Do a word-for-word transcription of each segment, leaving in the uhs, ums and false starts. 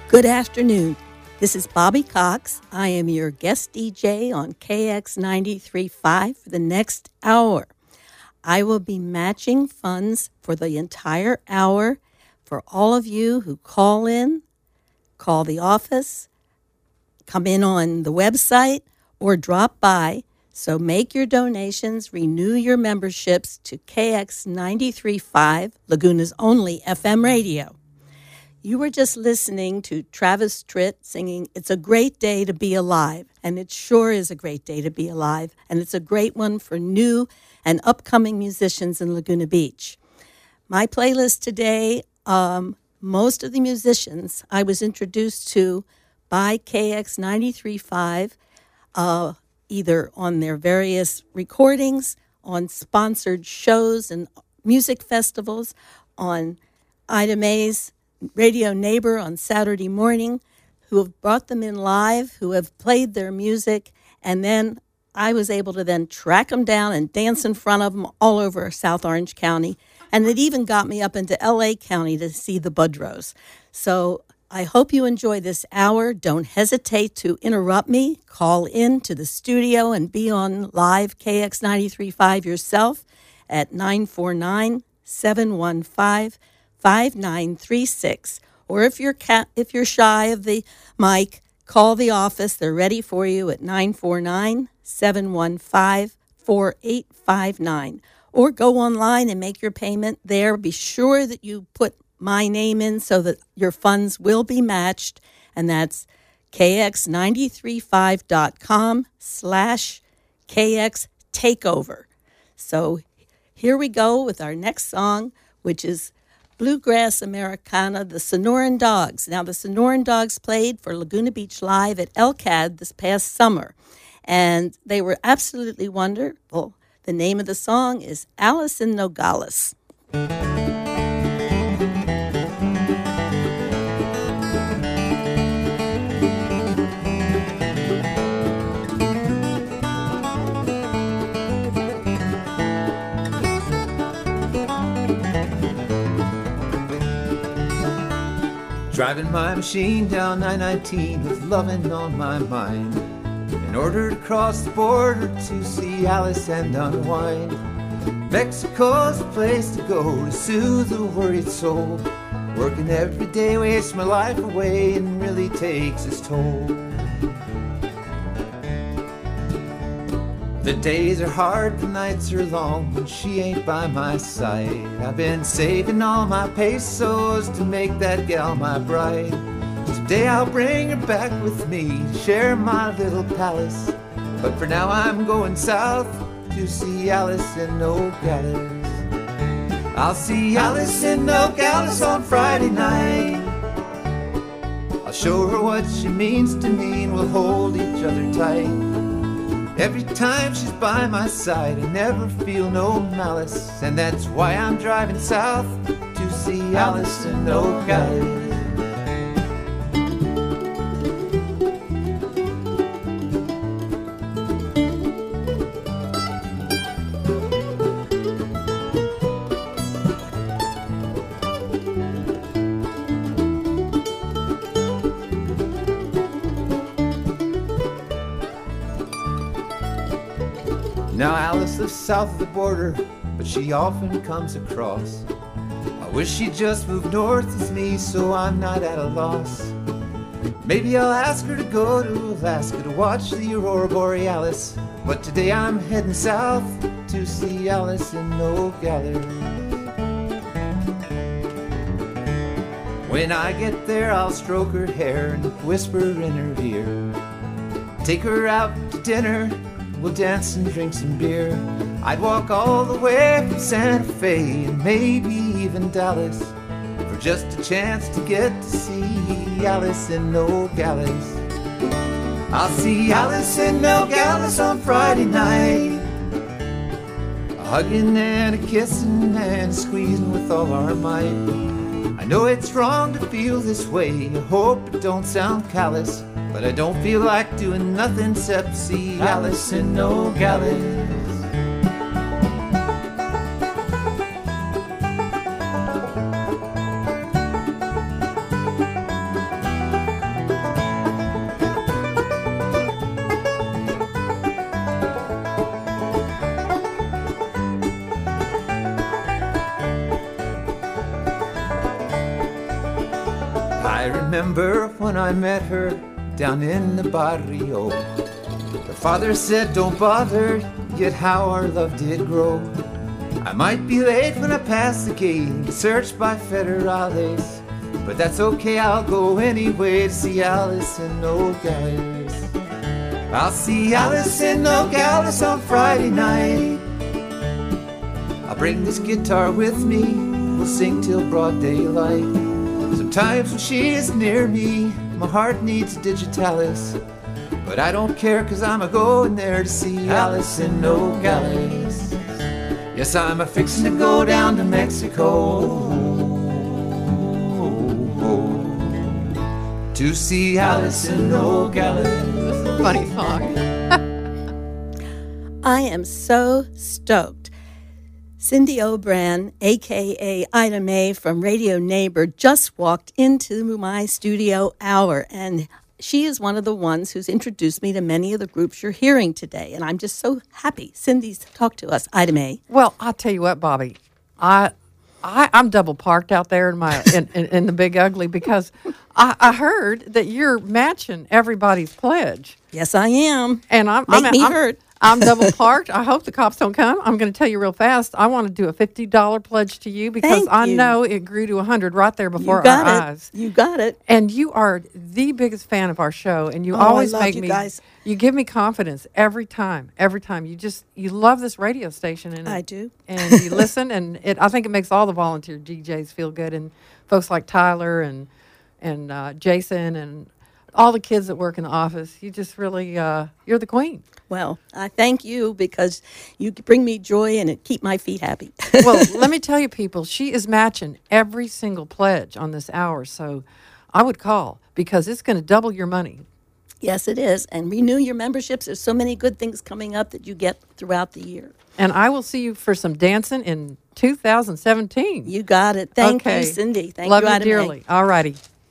Good afternoon. This is Bobby Cox. I am your guest D J on K X ninety-three point five for the next hour. I will be matching funds for the entire hour for all of you who call in, call the office, come in on the website, or drop by. So make your donations, renew your memberships to K X ninety-three point five, Laguna's only F M radio. You were just listening to Travis Tritt singing It's a Great Day to Be Alive, and it sure is a great day to be alive, and it's a great one for new and upcoming musicians in Laguna Beach. My playlist today, um, most of the musicians I was introduced to by K X ninety-three point five, uh, either on their various recordings, on sponsored shows and music festivals, on Ida Mae's Radio Neighbor on Saturday morning, who have brought them in live, who have played their music, and then I was able to then track them down and dance in front of them all over South Orange County, and it even got me up into L A County to see the Budrows. So I hope you enjoy this hour. Don't hesitate to interrupt me. Call in to the studio and be on live K X ninety-three point five yourself at nine four nine, seven one five, five nine three six, or if you're ca- if you're shy of the mic, call the office. They're ready for you at nine four nine, seven one five, four eight five nine, or go online and make your payment there. Be sure that you put my name in so that your funds will be matched, and that's K X ninety-three point five dot com slash K X takeover. So here we go with our next song, which is Bluegrass Americana, the Sonoran Dogs. Now, the Sonoran Dogs played for Laguna Beach Live at L C A D this past summer, and they were absolutely wonderful. The name of the song is Alice in Nogales. Driving my machine down nine nineteen with loving on my mind, in order to cross the border to see Alice and unwind. Mexico's the place to go to soothe the worried soul. Working every day wastes my life away and really takes its toll. The days are hard, the nights are long when she ain't by my side. I've been saving all my pesos to make that gal my bride. Today I'll bring her back with me to share my little palace. But for now I'm going south to see Alice in Nogales. I'll see Alice in Nogales on Friday night. I'll show her what she means to me and we'll hold each other tight. Every time she's by my side, I never feel no malice, and that's why I'm driving south to see Alice in Nogales. Now Alice lives south of the border, but she often comes across. I wish she'd just move north with me so I'm not at a loss. Maybe I'll ask her to go to Alaska to watch the Aurora Borealis, but today I'm heading south to see Alice in Nogales. When I get there I'll stroke her hair and whisper in her ear. Take her out to dinner, we'll dance and drink some beer. I'd walk all the way from Santa Fe and maybe even Dallas for just a chance to get to see Alice in Nogales. I'll see Alice in Nogales on Friday night, a hugging and a kissing and a squeezing with all our might. I know it's wrong to feel this way, I hope it don't sound callous, but I don't feel like doing nothing except see Alice in Nogales. I remember when I met her down in the barrio. Her father said, don't bother, yet how our love did grow. I might be late when I pass the gate, searched by federales, but that's okay, I'll go anyway to see Alice in Nogales. I'll see Alice in Nogales on Friday night. I'll bring this guitar with me, we'll sing till broad daylight. Sometimes when she is near me, my heart needs digitalis, but I don't care cause I'm a-going there to see Alice in Nogales. Yes, I'm a-fixin' to go down to Mexico to see Alice in Nogales. This is a funny song. I am so stoked. Cindy Obran, a k a. Ida Mae from Radio Neighbor, just walked into my studio hour, and she is one of the ones who's introduced me to many of the groups you're hearing today, and I'm just so happy Cindy's talked to us. Ida Mae. Well, I'll tell you what, Bobby, I, I I'm double parked out there in my in, in, in the Big Ugly because I, I heard that you're matching everybody's pledge. Yes, I am. And I'm Make I'm, me I'm, heard. I'm double parked. I hope the cops don't come. I'm going to tell you real fast. I want to do a fifty dollars pledge to you because Thank I you. know it grew to one hundred right there before You got our it. eyes. You got it. And you are the biggest fan of our show, and you Oh, I always love make you me. guys. You give me confidence every time. Every time you just you love this radio station, and I it- do. And you listen, and it. I think it makes all the volunteer D Js feel good, and folks like Tyler and and uh, Jason and all the kids that work in the office. You just really uh, you're the queen. Well, I thank you because you bring me joy and it keep my feet happy. Well, let me tell you, people, she is matching every single pledge on this hour, so I would call because it's going to double your money. Yes, it is. And renew your memberships. There's so many good things coming up that you get throughout the year. And I will see you for some dancing in two thousand seventeen. You got it. Thank Okay. you, Cindy. Thank Love you, you Ida Mae. dearly. All righty.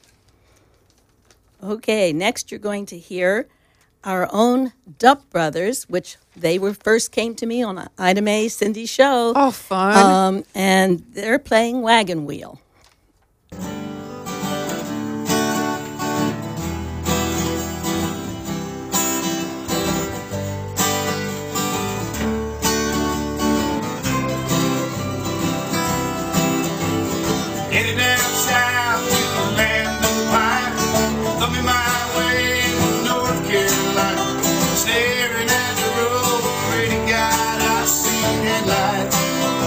Okay, next you're going to hear our own Dupp Brothers, which they were first came to me on Ida Mae Cindy's show. Oh, fun. Um, and they're playing Wagon Wheel. Headed down south to the land of pine, thumbing my way to North Carolina, staring at the road, pray to God I see headlights.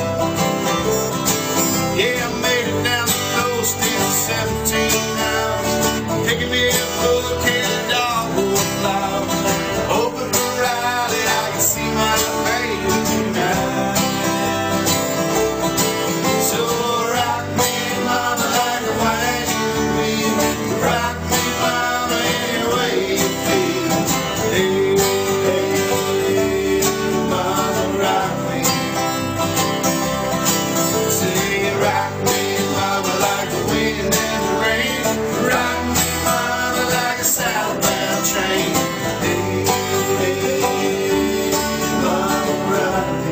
Yeah, I made it down the coast in seventeen hours, taking me a bullet till the dog would fly. Hoping for Riley, I can see my baby tonight. So rock me, mama, like a wagon wheel. Rock me, mama, any way you feel. Hey, hey, mama, rock me. Say, rock me, mama, like the wind and the rain. Rock me, mama, like a southbound train. Hey, hey, mama, rock me.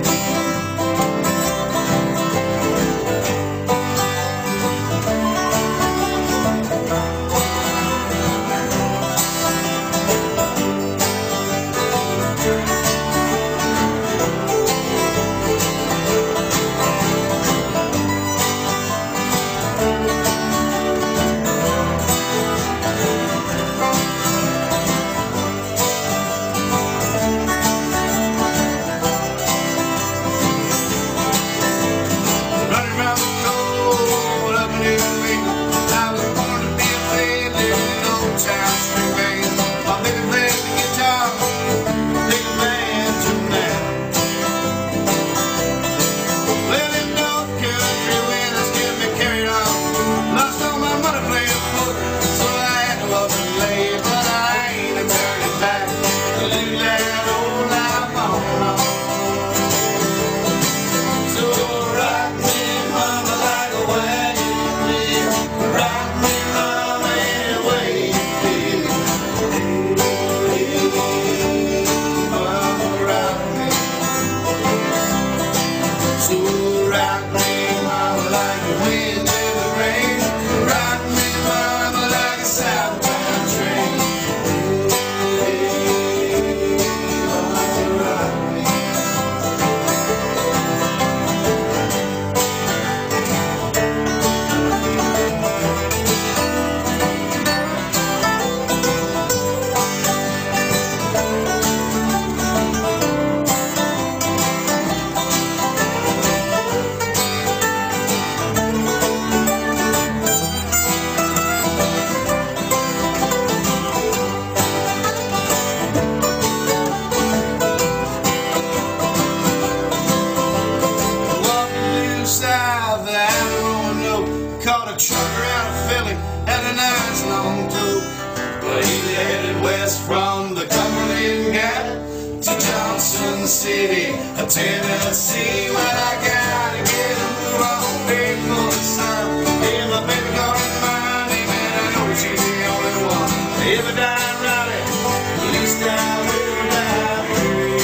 Running around the cold up in New England. I was born to be a fiddler in an old town string band. My baby played the guitar, take a man to man. Well, in North Country, when I still been carried on, lost all my money playing poker, so I had to up and lay. But I ain't a turning back to live that old life on and on. So rock me, mama, like a wagon wheel. Rock me, mama, any way you feel. Hey, mama, rock me. So rock me, mama, like the wind and the rain. Rock me, mama, like west from the Cumberland Gap to Johnson City, Tennessee. Well, I gotta get a move on before the sun. Yeah, my baby calling my name, and I know she's the only one. If I die rowdy, at least I will die free.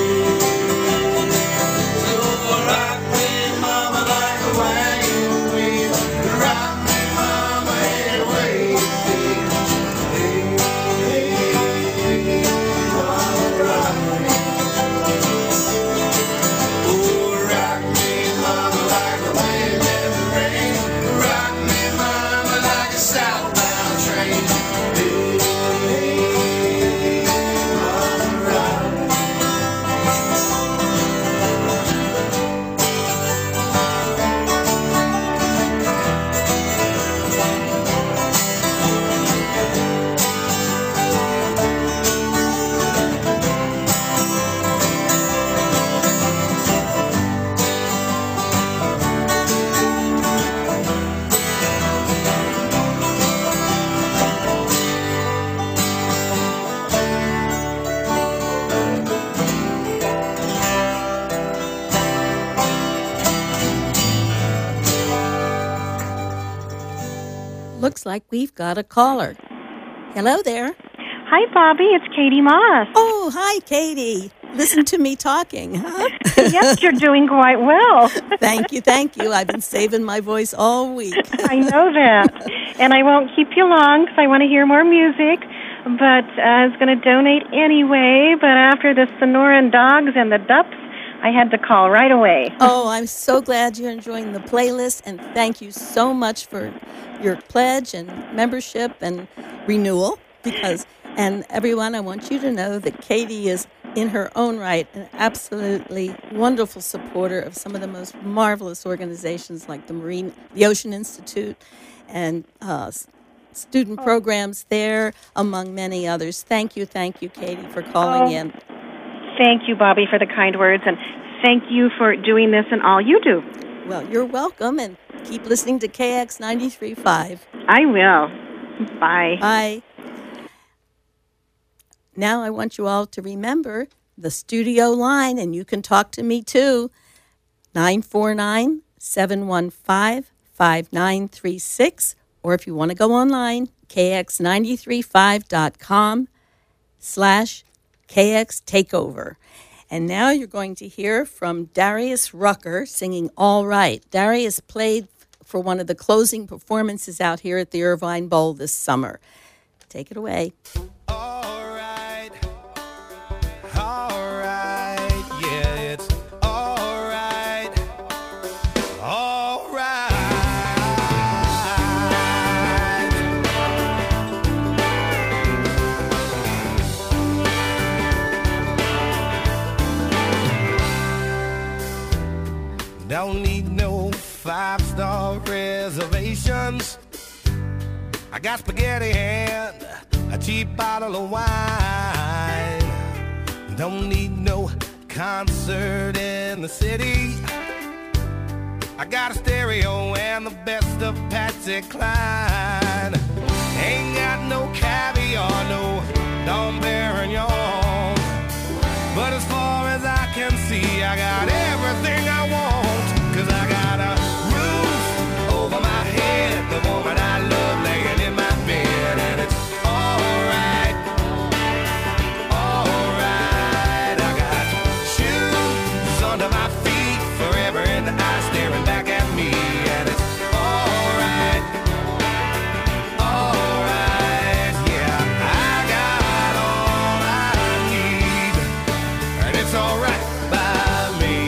So rock me, mama, like a wagon wheel. Rock me, mama, any way you feel. Hey, hey, hey, mama, rock me. Oh, rock me, mama, like a wind in the rain. Rock me, mama, like a southbound train. Hey, hey, mama, rock me. Looks like we've got a caller. Hello there. Hi, Bobby. It's Katie Moss. Oh, hi, Katie. Listen to me talking, huh? Yes, you're doing quite well. Thank you, thank you. I've been saving my voice all week. I know that. And I won't keep you long because I want to hear more music. But I was going to donate anyway. But after the Sonoran Dogs and the Dups, I had to call right away. Oh, I'm so glad you're enjoying the playlist, and thank you so much for your pledge and membership and renewal. Because, and everyone, I want you to know that Katie is, in her own right, an absolutely wonderful supporter of some of the most marvelous organizations like the Marine, the Ocean Institute, and uh, s- student programs there, among many others. Thank you, thank you, Katie, for calling Oh. in. Thank you, Bobby, for the kind words. And thank you for doing this and all you do. Well, you're welcome, and keep listening to K X ninety-three point five. I will. Bye. Bye. Now I want you all to remember the studio line, and you can talk to me too. nine four nine, seven one five, five nine three six. Or if you want to go online, k x nine three five dot com slash K X Takeover. And now you're going to hear from Darius Rucker singing All Right. Darius played for one of the closing performances out here at the Irvine Bowl this summer. Take it away. All right, all right, yeah, it's all right, all right. Don't need no five-star reservations. I got spaghetti and a cheap bottle of wine. Don't need no concert in the city. I got a stereo and the best of Patsy Cline. Ain't got no caviar, no Dom Perignon. But as far as I can see, I got everything I want. Cause I got a roof over my head, the woman I love laying in my bed, and it's alright, alright. I got shoes under my feet, forever in the eye staring back at me, and it's alright, alright. Yeah, I got all I need, and it's alright by me.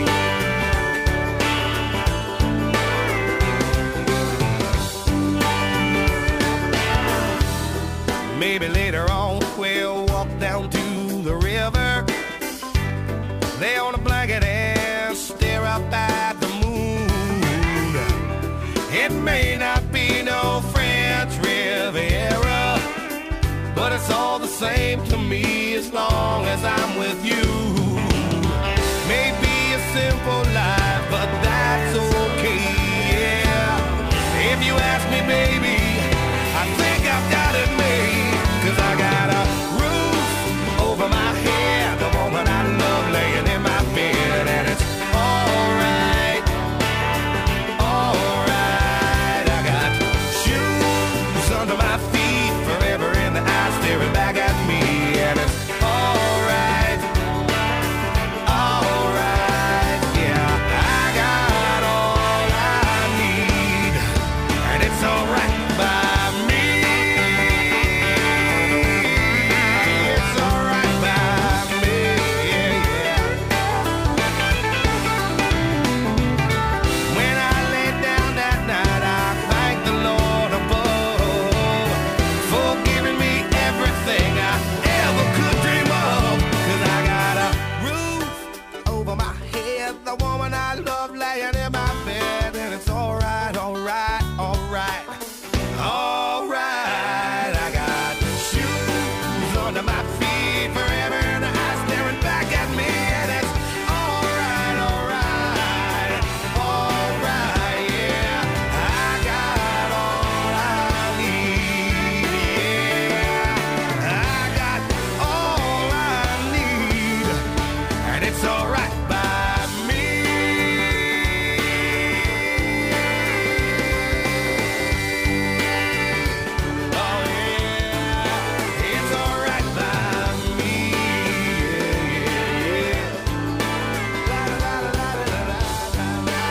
Maybe later on we'll walk down to the river, lay on a blanket and stare up at the moon. It may not be no French Riviera, but it's all the same to me as long as I'm with you. Maybe a simple life, but that's okay, yeah. If you ask me, baby, I think I've got it made. Cause I got a roof staring back at me, and it's alright, alright, yeah. I got all I need, and it's alright by me. It's alright by me, yeah, yeah. When I lay down that night, I thank the Lord above for giving me everything I ever could dream of. 'Cause I got a roof over my head, the woman I love laying in my bed, and it's alright, alright, alright, alright. I got shoes under my feet, forever in the eye staring back at me, and it's alright, alright, alright, yeah. I got all I need, yeah. I got all I need, and it's alright by me. Oh yeah, it's alright by me, yeah, yeah, yeah. La la la la la la la la.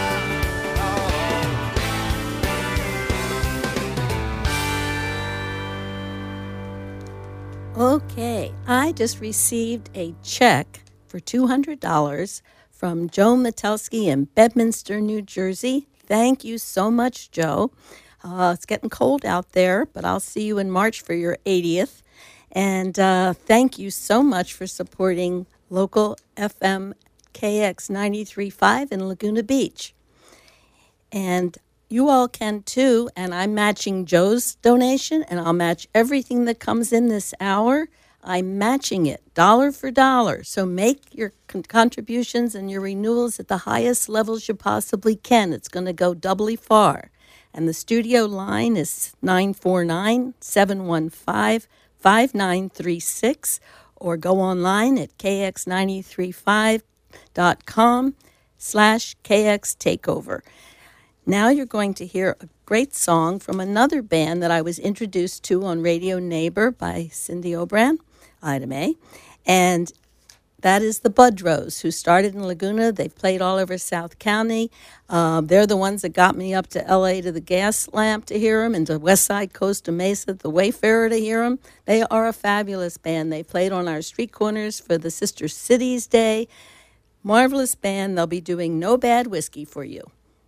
Oh. Okay, I just received a check for two hundred dollars from Joe Metelsky in Bedminster, New Jersey. Thank you so much, Joe. Uh, it's getting cold out there, but I'll see you in March for your eightieth. And uh, thank you so much for supporting local F M K X ninety-three point five in Laguna Beach. And you all can too, and I'm matching Joe's donation, and I'll match everything that comes in this hour. I'm matching it dollar for dollar. So make your con- contributions and your renewals at the highest levels you possibly can. It's going to go doubly far. And the studio line is nine four nine, seven one five, five nine three six, or go online at k x nine three five dot com slash K X Takeover. Now you're going to hear a great song from another band that I was introduced to on Radio Neighbor by Cindy Obran, Ida May, and that is the Budrows, who started in Laguna. They've played all over South County. Uh, they're the ones that got me up to L A to the Gas Lamp to hear them, and to West Side Costa Mesa, the Wayfarer, to hear them. They are a fabulous band. They played on our street corners for the Sister Cities Day. Marvelous band. They'll be doing No Bad Whiskey for you.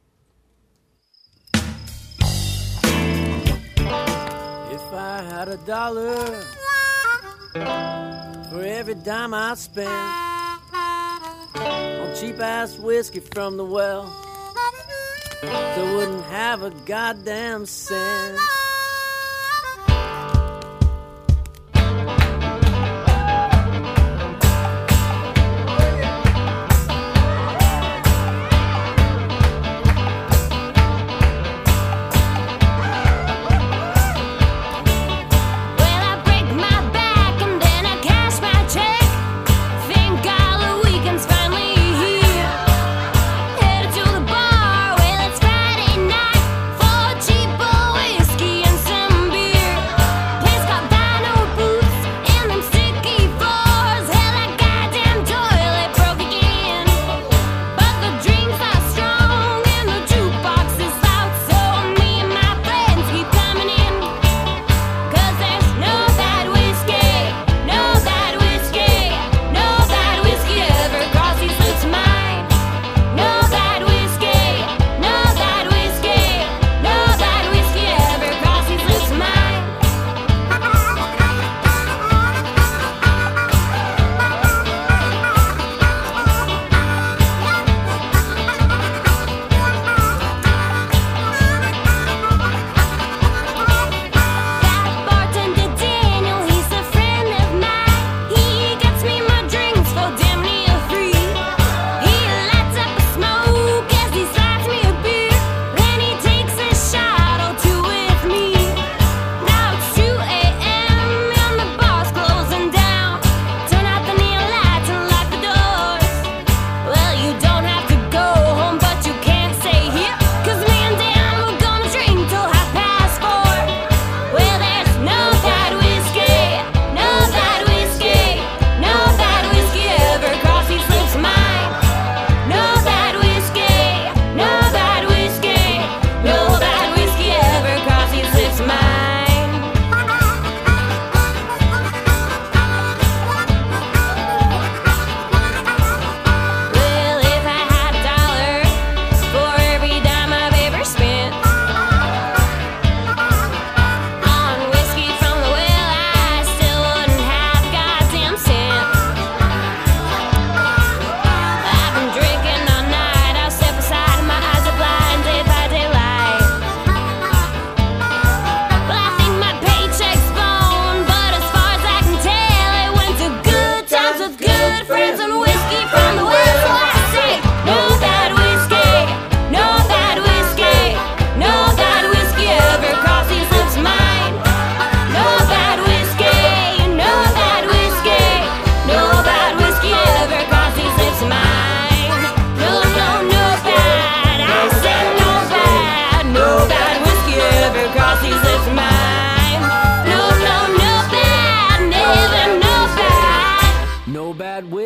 If I had a dollar for every dime I spent on cheap-ass whiskey from the well, I wouldn't have a goddamn cent. Headed to the bar, well it's Friday night for cheaper whiskey.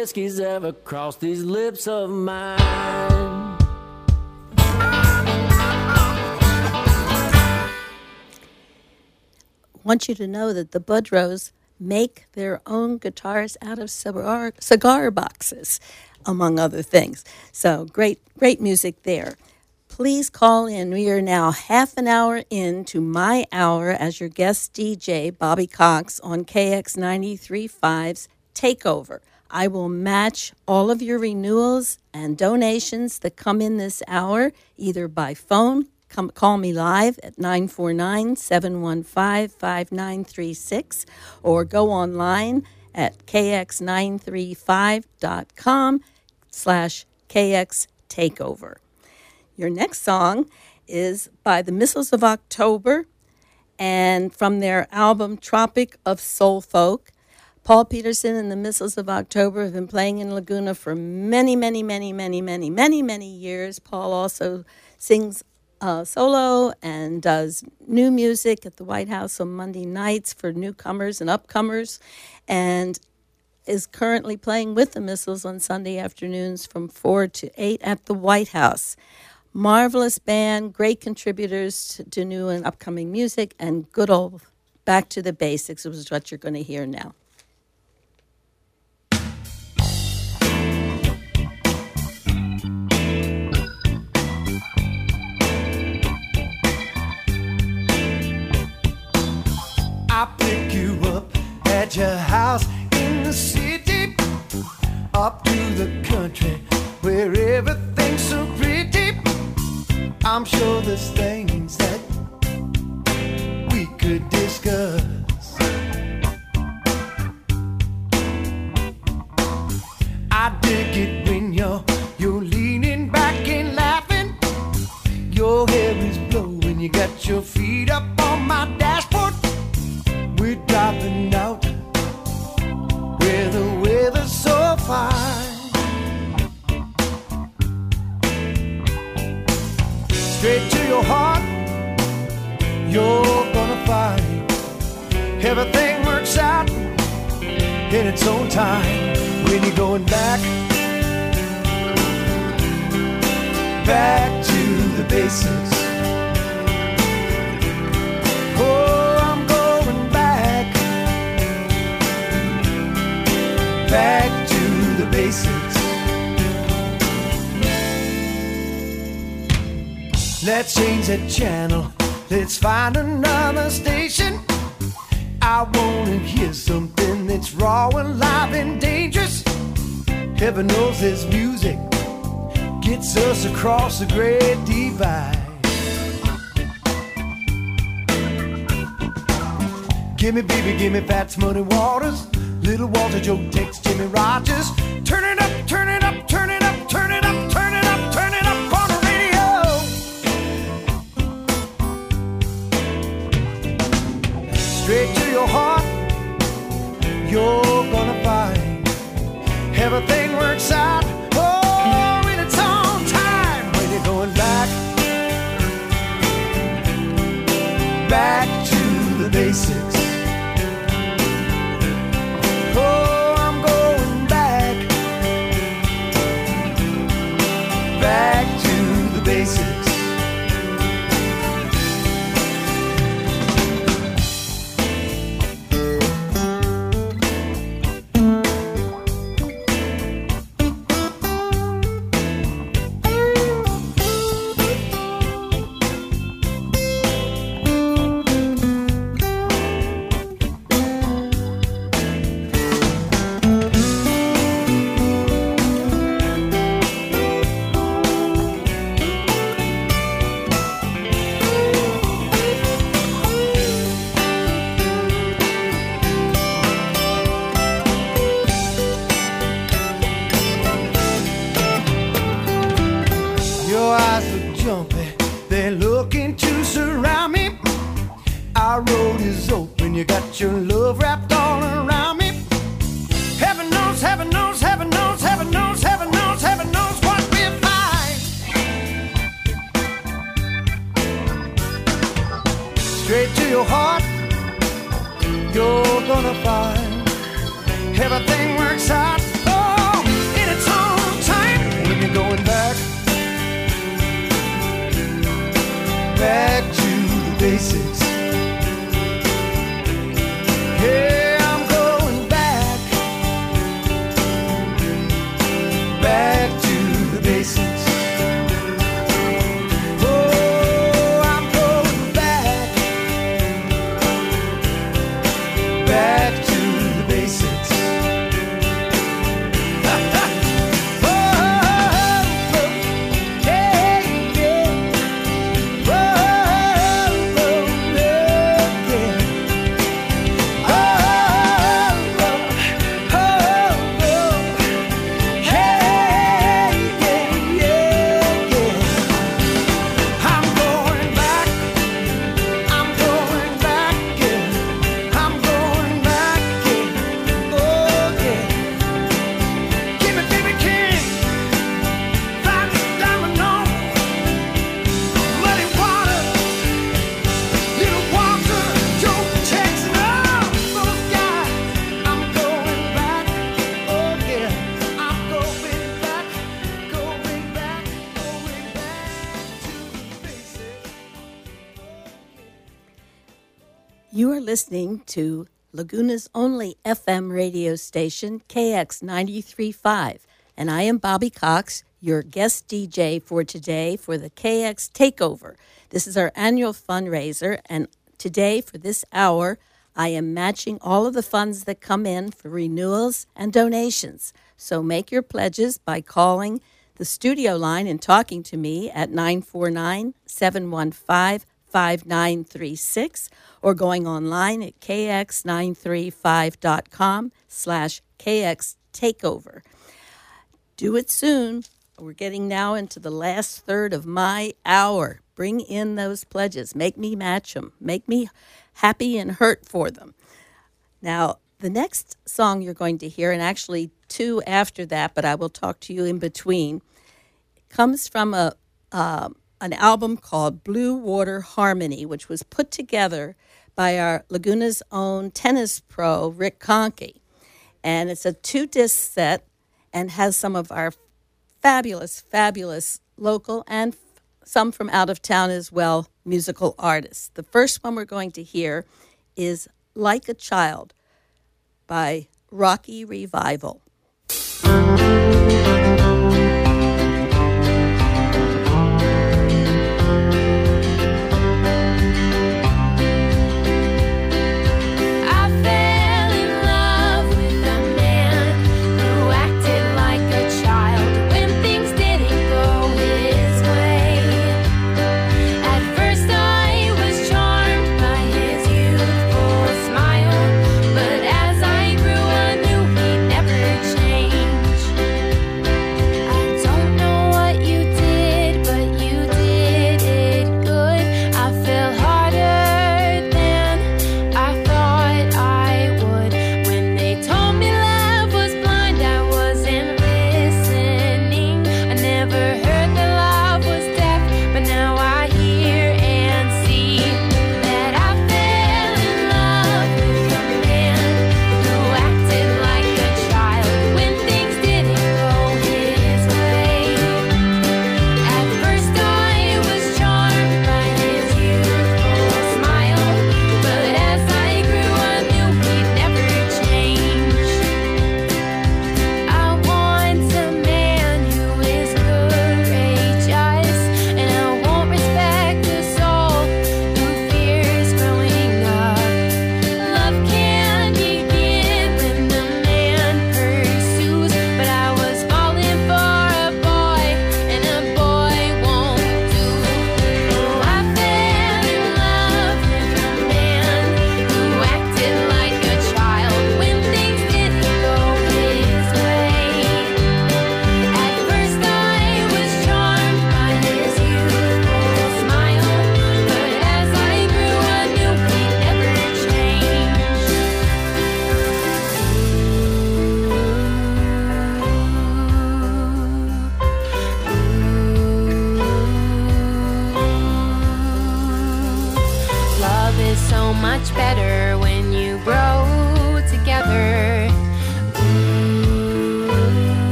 whiskey's ever crossed these lips of mine. Want you to know that the Budrows make their own guitars out of cigar, cigar boxes, among other things. So great, great music there. Please call in. We are now half an hour into my hour as your guest D J, Bobby Cox, on K X ninety-three point five's Takeover. I will match all of your renewals and donations that come in this hour, either by phone. Come, call me live at nine four nine, seven one five, five nine three six or go online at k x nine three five dot com slash K X Takeover. Your next song is by the Missiles of October and from their album Tropic of Soul Folk. Paul Peterson and the Missiles of October have been playing in Laguna for many, many, many, many, many, many, many years. Paul also sings Uh, solo and does new music at the White House on Monday nights for newcomers and upcomers, and is currently playing with the Missiles on Sunday afternoons from four to eight at the White House. Marvelous band, great contributors to, to new and upcoming music, and good old back to the basics, which is what you're going to hear now. I pick you up at your house in the city, up to the country where everything's so pretty. I'm sure there's things that we could discuss. I dig it when you're you're leaning back and laughing. Your hair is blowing, you got your feet up on my dashboard. We're driving out where the weather's so fine. Straight to your heart, you're gonna find everything works out in its own time. When you're going back, back to the basics. Oh, I'm going back, back to the basics. Let's change that channel, let's find another station. I wanna hear something that's raw and live and dangerous. Heaven knows this music gets us across the great divide. Gimme, baby, gimme Fats Muddy Waters, Little Walter, Joe Tex, Jimmy Rogers. Turn it up, turn it up, turn it up, turn it up, turn it up, turn it up on the radio. Straight to your heart, you're gonna find everything works out, oh, in its own time. When you're going back, back to the basics. Oh, I'm going back, back to the basics. Your eyes look jumpy, they're looking to surround me. Our road is open, you got your love wrapped all around me. Heaven knows, heaven knows, heaven knows, heaven knows, heaven knows, heaven knows what we'll find. Straight to your heart, you're gonna find everything works out, oh, listening to Laguna's only F M radio station, K X ninety-three point five, and I am Bobby Cox, your guest D J for today for the K X Takeover. This is our annual fundraiser, and today for this hour, I am matching all of the funds that come in for renewals and donations. So make your pledges by calling the studio line and talking to me at nine four nine, seven one five, five nine three six or going online at k x nine three five dot com slash K X Takeover. Do it soon. We're getting now into the last third of my hour. Bring in those pledges. Make me match them. Make me happy and hurt for them. Now, the next song you're going to hear, and actually two after that, but I will talk to you in between, comes from a uh, an album called Blue Water Harmony, which was put together by our Laguna's own tennis pro, Rick Conkey. And it's a two-disc set and has some of our fabulous, fabulous local and some from out of town as well, musical artists. The first one we're going to hear is Like a Child by Rocky Revival. Smile, but as I grew, I knew he'd never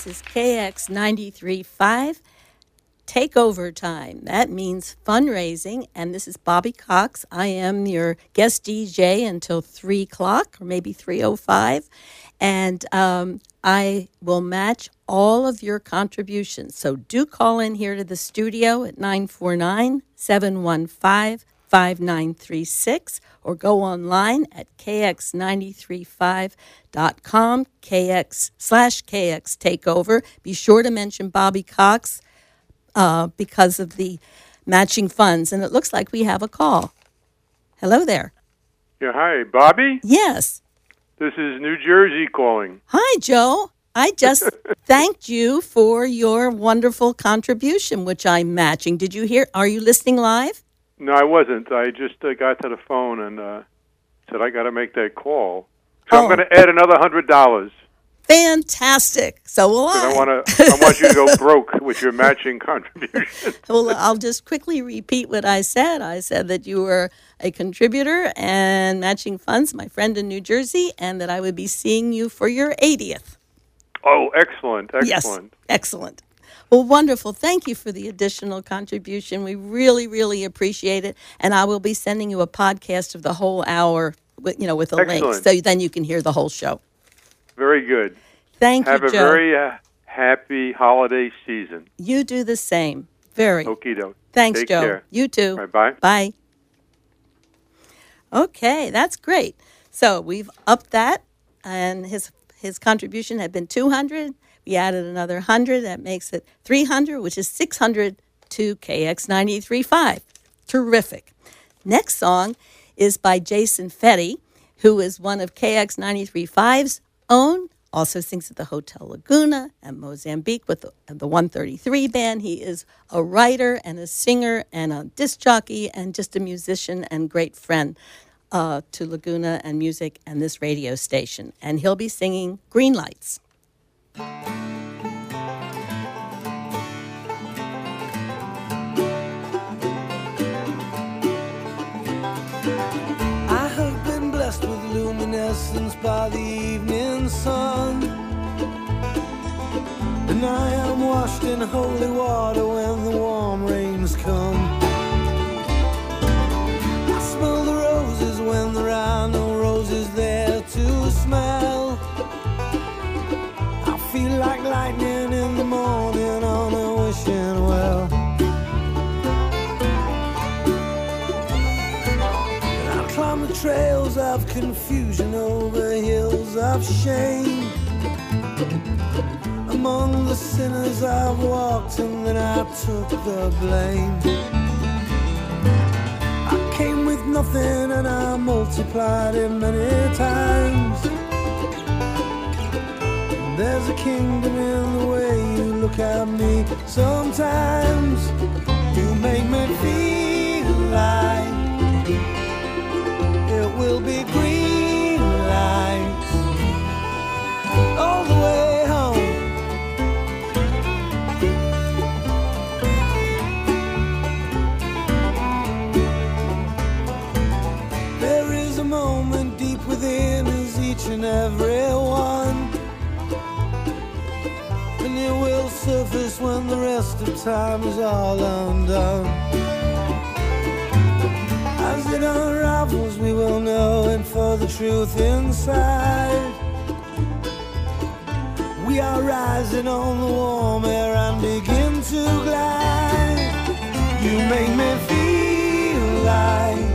This is K X ninety-three point five Takeover Time. That means fundraising, and this is Bobby Cox. I am your guest D J until three o'clock or maybe three oh five, and um, I will match all of your contributions. So do call in here to the studio at nine four nine, seven one five, five nine three six or go online at k x nine three five dot com, kx slash kx takeover. Be sure to mention Bobby Cox uh, because of the matching funds. And it looks like we have a call. Hello there. Yeah, hi, Bobby? Yes. This is New Jersey calling. Hi, Joe. I just thanked you for your wonderful contribution, which I'm matching. Did you hear? Are you listening live? No, I wasn't. I just uh, got to the phone and uh, said I got to make that call. So Oh. I'm going to add another hundred dollars. Fantastic. So will I. I want to. I want you to go broke with your matching contribution. Well, I'll just quickly repeat what I said. I said that you were a contributor and matching funds, my friend in New Jersey, and that I would be seeing you for your eightieth. Oh, excellent, Yes, excellent. excellent. Well, wonderful. Thank you for the additional contribution. We really, really appreciate it. And I will be sending you a podcast of the whole hour, with, you know, with a link, Excellent. so then you can hear the whole show. Very good. Thank Have you, a Joe. very uh, happy holiday season. You do the same. Very. Okie doke. Thanks, Take Joe. care. You too. All right, bye. Bye. Okay, that's great. So we've upped that, and his his contribution had been two hundred. We added another one hundred. That makes it three hundred, which is six hundred to K X ninety-three point five. Terrific. Next song is by Jason Fetty, who is one of K X ninety-three point five's own. Also sings at the Hotel Laguna and Mozambique with the, the one thirty-three band. He is a writer and a singer and a disc jockey and just a musician and great friend uh, to Laguna and music and this radio station. And he'll be singing Green Lights. I have been blessed with luminescence by the evening sun, and I am washed in holy water when the warm rains come. I smell the roses when there are no roses there to smell. I feel like lightning in the morning on a wishing well. Climb the trails of confusion over hills of shame. Among the sinners I've walked and then I took the blame. I came with nothing and I multiplied it many times. There's a kingdom in the way you look at me. Sometimes you make me feel like it will be green lights all the way home. There is a moment deep within us, each and every one, and it will surface when the rest of time is all undone. As it unravels, we will know, and for the truth inside, we are rising on the warm air and begin to glide. You make me feel like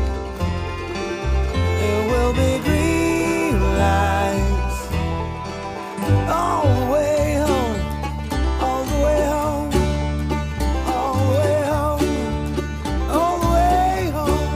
it will be green lights all the way home, all the way home, all the way home, all the way home.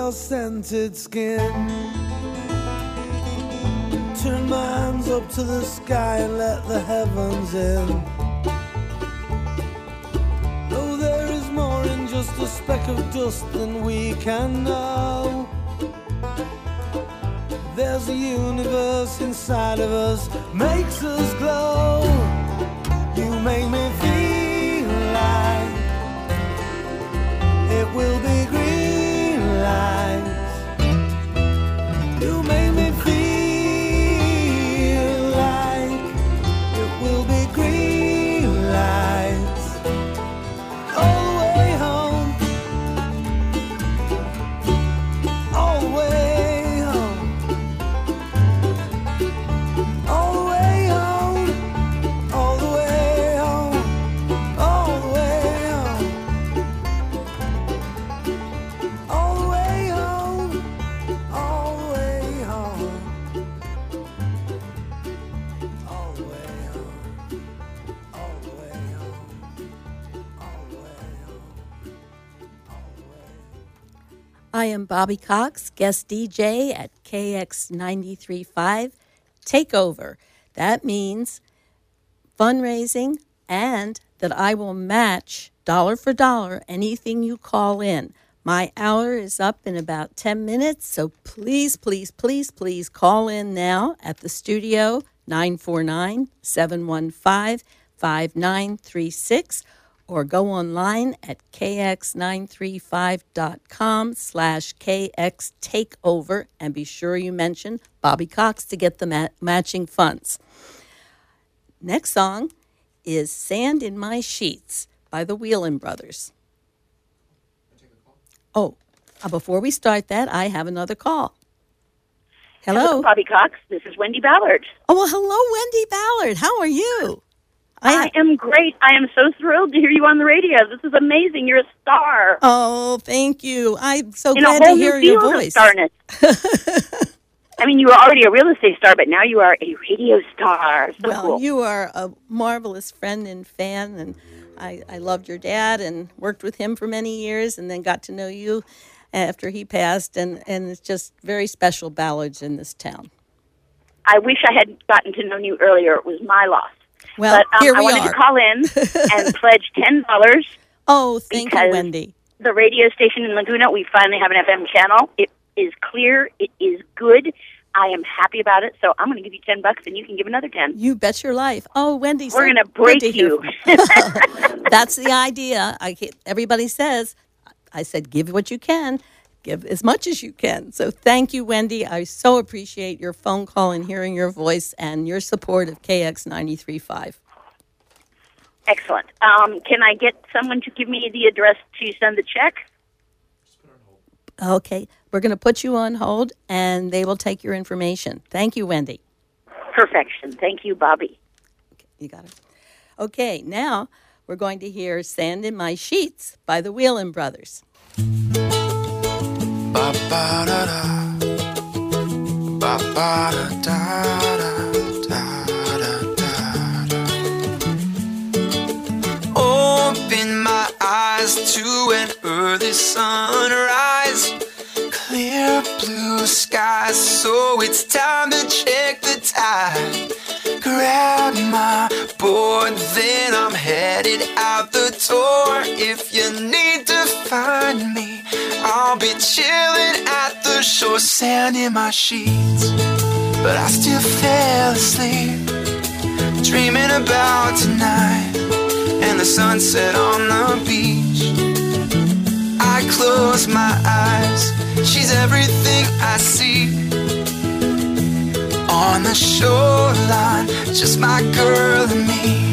your scented skin. Turn my hands up to the sky and let the heavens in. Oh, there is more in just a speck of dust than we can know. There's a universe inside of us, makes us glow. You make me feel like it will be green lights. You make me feel like it will be green lights. All the way home, all the way home, all the way home, all the way home, all the way home, all the way home, all the way home, all the way home, all the way home, all the way home, all the way. I am Bobby Cox, guest D J at K X ninety-three point five Takeover. That means fundraising and that I will match dollar for dollar anything you call in. My hour is up in about ten minutes, so please, please, please, please call in now at the studio, nine four nine, seven one five, five nine three six, or go online at k x nine three five dot com slash k x takeover and be sure you mention Bobby Cox to get the ma- matching funds. Next song is Sand in My Sheets by the Whelan Brothers. Oh, uh, before we start that, I have another call. Hello. Bobby Cox. This is Wendy Ballard. Oh, well, hello, Wendy Ballard. How are you? I, I am great. I am so thrilled to hear you on the radio. This is amazing. You're a star. Oh, thank you. I'm so In glad a whole to hear new your field voice. Of starness. I mean, you were already a real estate star, but now you are a radio star. So Well, cool. you are a marvelous friend and fan, and I, I loved your dad and worked with him for many years and then got to know you after he passed, and, and it's just very special ballads in this town. I wish I had gotten to know you earlier. It was my loss. Well, but um, here we I wanted are. to call in and pledge ten dollars. Oh, thank you, because Wendy. The radio station in Laguna, we finally have an F M channel. It is clear. It is good. I am happy about it. So I'm going to give you ten bucks, and you can give another ten. You bet your life. Oh, Wendy, We're so going to good break to hear you. from- That's the idea. I can't- everybody says, I said, give what you can. Give as much as you can. So thank you, Wendy. I so appreciate your phone call and hearing your voice and your support of K X ninety-three point five. Excellent. Um, can I get someone to give me the address to send the check? Okay, we're going to put you on hold, and they will take your information. Thank you, Wendy. Perfection. Thank you, Bobby. You got it. Okay, now we're going to hear Sand in My Sheets by the Whelan Brothers. Ba-ba-da-da. Ba-ba-da-da-da-da-da-da. Open my eyes to an early sunrise. Clear blue skies, so it's time to check the tide. Grab my board, then I'm headed out the door. If you need to find me, I'll be chilling at the shore. Sand in my sheets, but I still fell asleep, dreaming about tonight and the sunset on the beach. I close my eyes, she's everything I see. On the shoreline, just my girl and me.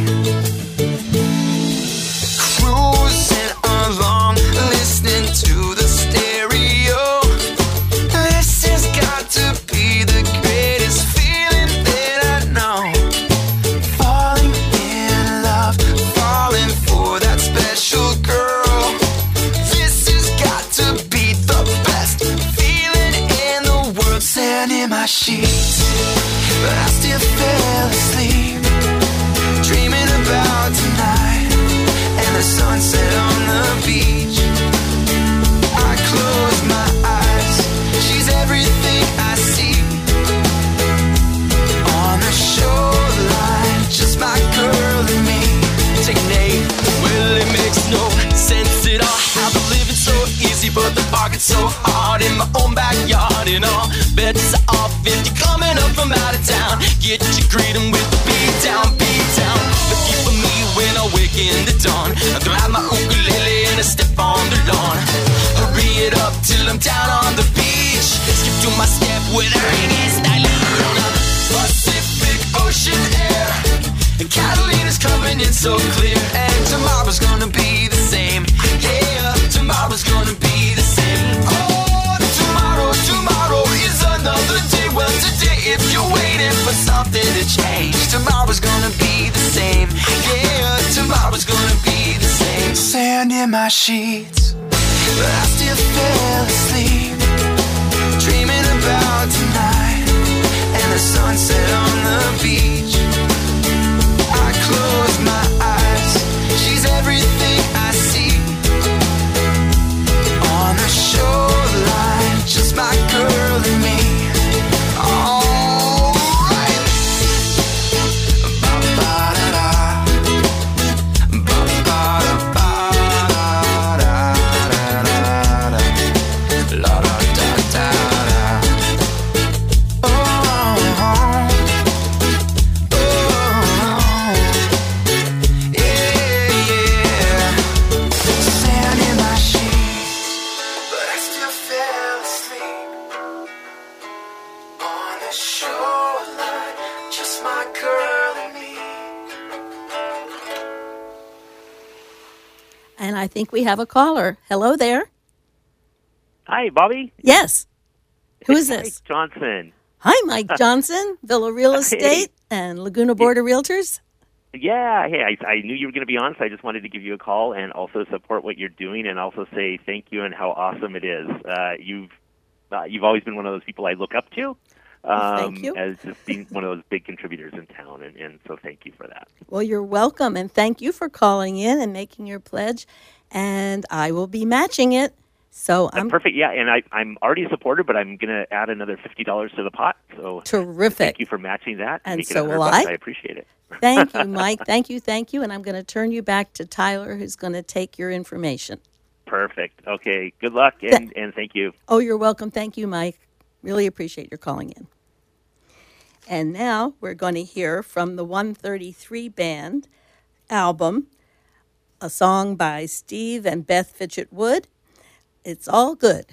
Cruising along, listening to the stereo. This has got to be the greatest feeling that I know. Falling in love, falling for that special girl. This has got to be the best feeling in the world. Sand in my sheets, but I still fell asleep, dreaming backyard and all bets are off if you're coming up from out of town. Get your greeting with the beat down, beat down. Looking for me when I wake in the dawn. I grab my ukulele and I step on the lawn. Hurry it up till I'm down on the beach. Skip to my step with a ringing style on a Pacific Ocean air. And Catalina's coming in so clear. And tomorrow's gonna be the same. Yeah, tomorrow's gonna be the same. Oh, tomorrow, tomorrow is another day. Well, today if you're waiting for something to change, tomorrow's gonna be the same. Yeah, tomorrow's gonna be the same. Sand in my sheets, but I still fell asleep, dreaming about tonight and the sunset on the beach. I close my eyes, she's everything I see. On the shoreline, just my girl and me. Alright. Ba-ba-da-da. Ba-ba-da-ba-da-da-da-da. La-da-da-da-da. Oh, oh, yeah, yeah. Sand in my sheets, but I still fell asleep. On the shoreline, just my girl and me. And I think we have a caller. Hello there. Hi, Bobby. Yes. Who is Mike this? Johnson. Hi, Mike Johnson, Villa Real Estate and Laguna Border Realtors. Yeah, hey, I, I knew you were going to be on, so I just wanted to give you a call and also support what you're doing, and also say thank you and how awesome it is. Uh, you've uh, you've always been one of those people I look up to, um, Well, thank you. as just being one of those big contributors in town, and, and so thank you for that. Well, you're welcome, and thank you for calling in and making your pledge. And I will be matching it. So Uh, I'm perfect, yeah, and I, I'm already a supporter, but I'm going to add another fifty dollars to the pot. So terrific. thank you for matching that. And making so it will one hundred bucks. I. I appreciate it. Thank you, Mike. Thank you, thank you. And I'm going to turn you back to Tyler, who's going to take your information. Perfect. Okay, good luck, and, and thank you. Oh, you're welcome. Thank you, Mike. Really appreciate your calling in. And now we're going to hear from the one thirty-three Band album, a song by Steve and Beth Fitchett Wood. It's All Good.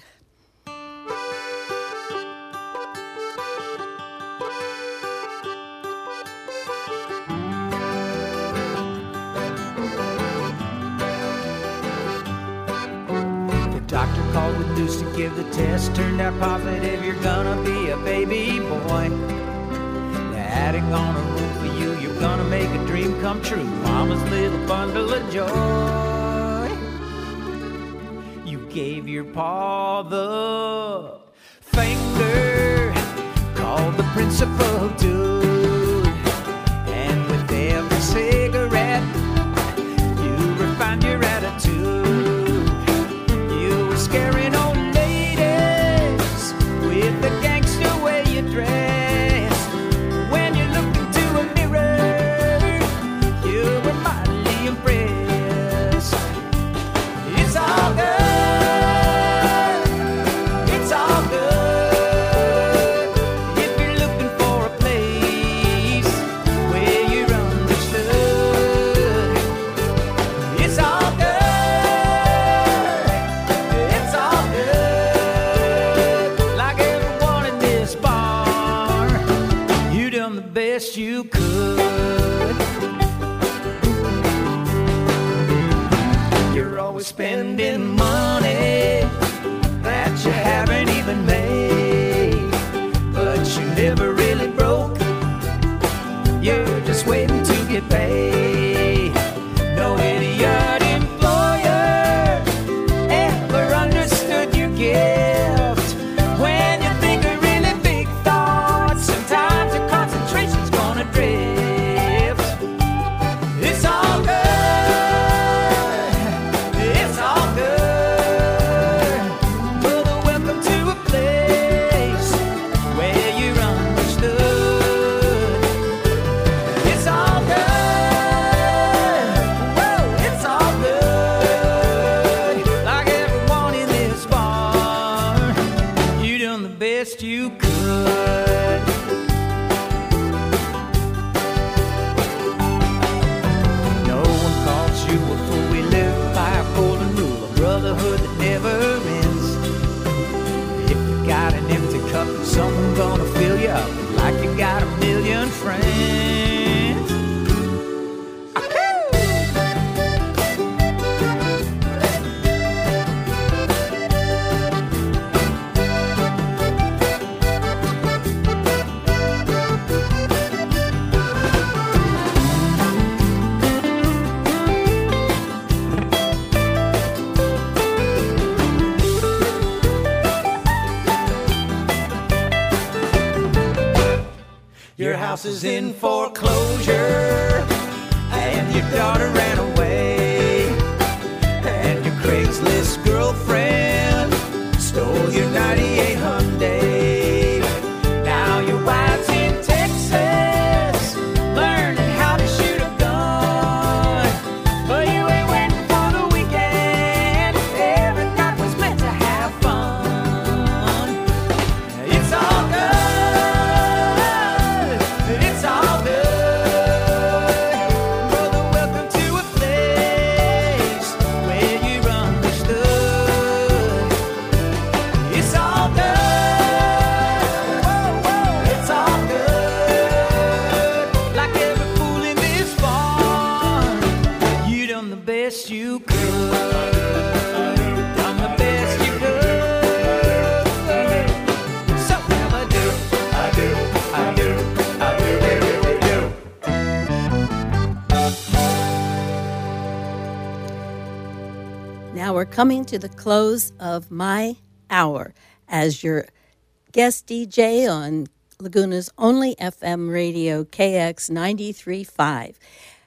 The doctor called with news to give the test. Turned out positive, you're gonna be a baby boy. They're adding on a room for you. You're gonna make a dream come true. Mama's little bundle of joy. You gave your paw the finger, called the principal dude. And with every cigarette, you refined your attitude. You were scaring old ladies with the gangster way you dressed. When you looked into a mirror, you were mightily impressed. It's all good. It's all good. If you're looking for a place where you're understood, it's all good. It's all good. Like everyone in this bar, you done the best you could. You're always spending money that you haven't even made, but you never really broke. You're just waiting to get paid. No idiot employer ever understood your gift. When you think of really big thoughts, sometimes your concentration's gonna drift. It's all good. It's all good. Brother, welcome to a place where you're understood. It's all friend. Your house is in foreclosure, and your daughter ran away, and your Craigslist girlfriend stole your ninety-eight Hyundai. Now your wife's in Texas, learning how to shoot a gun, but you ain't waiting for the weekend. Every night was meant to have fun. It's all good. It's all good, brother. Welcome to a place where you're understood. It's all good, whoa, whoa. It's all good. Like every fool in this farm, you done the best you could. Done the best you could. So now I do, I do, I do. Now we're coming to the close of my hour as your guest D J on Laguna's only F M radio, K X ninety-three point five.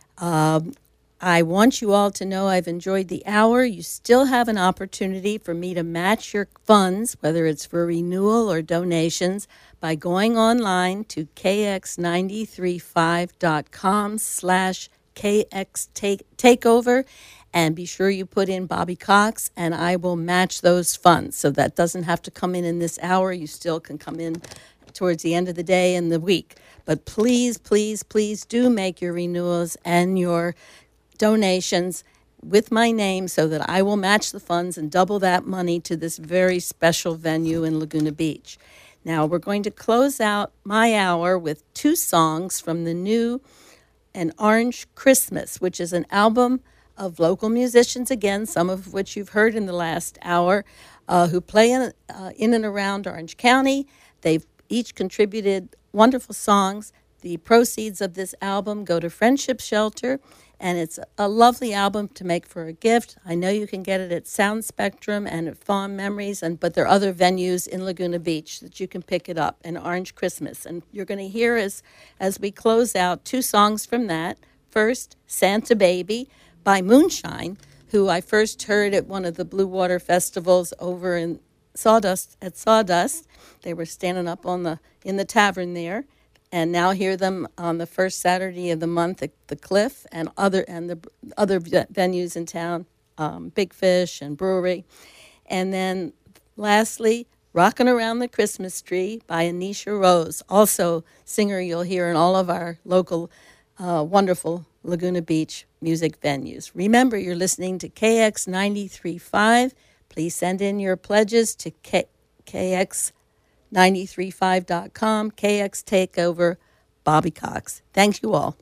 Um, I want you all to know I've enjoyed the hour. You still have an opportunity for me to match your funds, whether it's for renewal or donations, by going online to k x nine three five dot com slash K X take, takeover. And be sure you put in Bobby Cox, and I will match those funds. So that doesn't have to come in in this hour. You still can come in towards the end of the day and the week. But please, please, please do make your renewals and your donations with my name so that I will match the funds and double that money to this very special venue in Laguna Beach. Now, we're going to close out my hour with two songs from the new An Orange Christmas, which is an album of local musicians, again, some of which you've heard in the last hour, uh, who play in, uh, in and around Orange County. They've each contributed wonderful songs. The proceeds of this album go to Friendship Shelter, and it's a lovely album to make for a gift. I know you can get it at Sound Spectrum and at Fond Memories, and but there are other venues in Laguna Beach that you can pick it up, An Orange Christmas. And you're going to hear as, as we close out two songs from that. First, Santa Baby by Moonshine, who I first heard at one of the Blue Water festivals over in Sawdust, at Sawdust. They were standing up on the in the tavern there, and now hear them on the first Saturday of the month at the Cliff and other and the other venues in town, um, Big Fish and Brewery. And then lastly, Rockin' Around the Christmas Tree by Anisha Rose, also singer you'll hear in all of our local uh, wonderful Laguna Beach music venues. Remember, you're listening to K X ninety-three point five. Please send in your pledges to K- K X nine three five dot com, K X Takeover, Bobby Cox. Thank you all.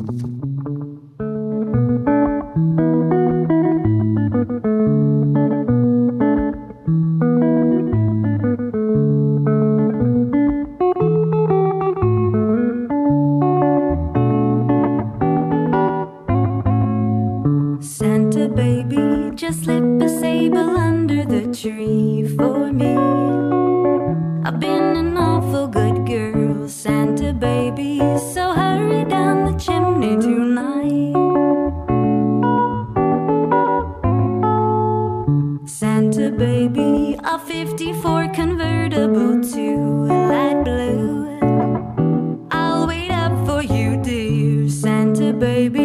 Santa baby, just slip a sable under the tree for me. I've been an awful good girl, Santa baby, so hurry down the chimney tonight. Santa baby, a fifty-four convertible to light blue. I'll wait up for you, dear Santa baby.